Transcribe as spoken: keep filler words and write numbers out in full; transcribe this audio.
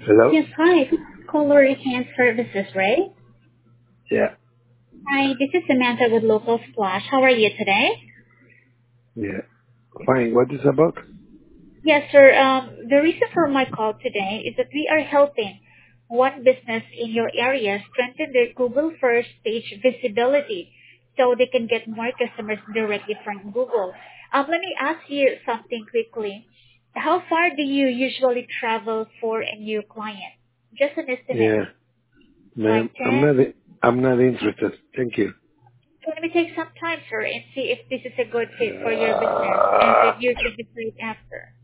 Hello? Yes, hi. Caller Enhanced Services, right? Yeah, Hi, this is Samantha with Local Splash. How are you today? yeah. Fine. What is about? Yes, sir. Um, the reason for my call today is that we are helping one business in your area strengthen their Google first page visibility so they can get more customers directly from Google. Um, let me ask you something quickly. How far do you usually travel for a new client? Just an estimate, Yeah, like ma'am. I'm ten. not. I'm not interested. Thank you. So let me take some time, sir, and see if this is a good fit for your business and Uh, review the report after.